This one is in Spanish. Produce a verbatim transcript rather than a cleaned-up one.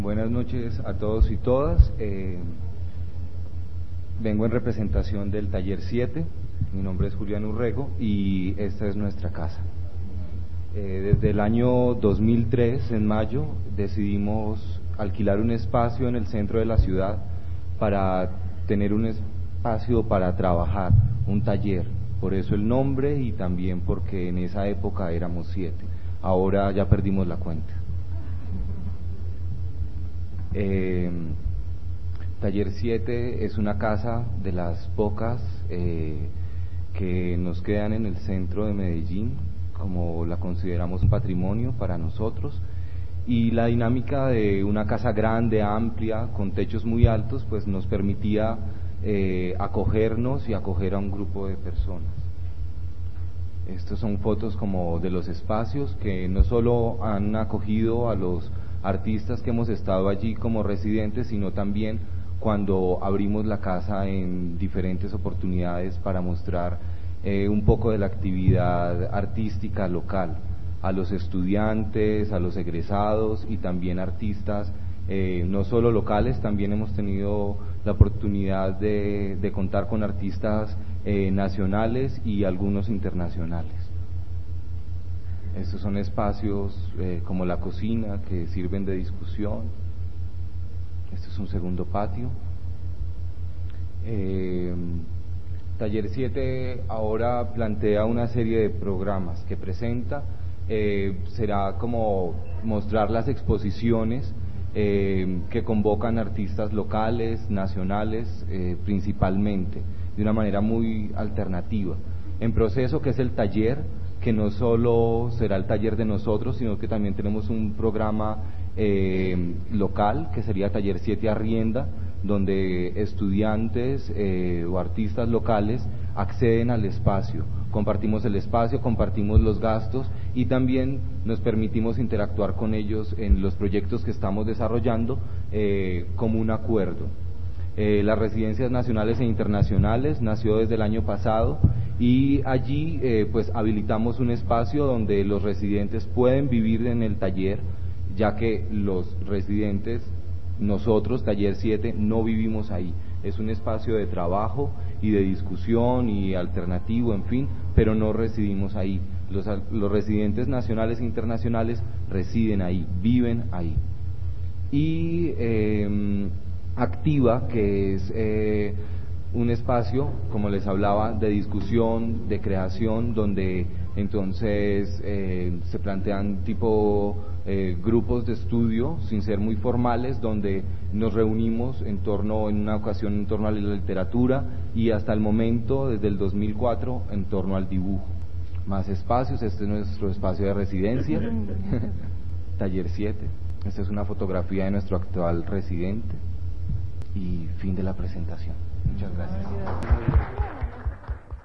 Buenas noches a todos y todas. Eh, vengo en representación del Taller siete. Mi nombre es Julián Urrego y esta es nuestra casa. Eh, desde el año dos mil tres, en mayo, decidimos alquilar un espacio en el centro de la ciudad para tener un espacio para trabajar, un taller. Por eso el nombre y también porque en esa época éramos siete. Ahora ya perdimos la cuenta. Eh, Taller siete es una casa de las pocas eh, que nos quedan en el centro de Medellín, como la consideramos un patrimonio para nosotros, y la dinámica de una casa grande, amplia, con techos muy altos, pues nos permitía eh, acogernos y acoger a un grupo de personas. Estas son fotos como de los espacios que no solo han acogido a los artistas que hemos estado allí como residentes, sino también cuando abrimos la casa en diferentes oportunidades para mostrar eh, un poco de la actividad artística local, a los estudiantes, a los egresados y también artistas, eh, no solo locales, también hemos tenido la oportunidad de, de contar con artistas eh, nacionales y algunos internacionales. Estos son espacios eh, como la cocina que sirven de discusión. Este es un segundo patio. Eh, Taller siete ahora plantea una serie de programas que presenta. Eh, será como mostrar las exposiciones eh, que convocan artistas locales, nacionales, eh, principalmente, de una manera muy alternativa. En proceso, que es el taller, que no solo será el taller de nosotros, sino que también tenemos un programa eh, local, que sería Taller siete Arrienda, donde estudiantes eh, o artistas locales acceden al espacio, compartimos el espacio, compartimos los gastos y también nos permitimos interactuar con ellos en los proyectos que estamos desarrollando eh, como un acuerdo. Eh, las residencias nacionales e internacionales nació desde el año pasado y allí eh, pues habilitamos un espacio donde los residentes pueden vivir en el taller, ya que los residentes, nosotros, Taller siete, no vivimos ahí. Es un espacio de trabajo y de discusión y alternativo, en fin, pero no residimos ahí. Los, los residentes nacionales e internacionales residen ahí, viven ahí. Y eh, Activa, que es eh, un espacio, como les hablaba, de discusión, de creación, donde entonces eh, se plantean tipo eh, grupos de estudio, sin ser muy formales, donde nos reunimos en torno, en una ocasión en torno a la literatura y hasta el momento, desde el dos mil cuatro, en torno al dibujo. Más espacios, este es nuestro espacio de residencia, Taller siete. Esta es una fotografía de nuestro actual residente y fin de la presentación. Muchas gracias.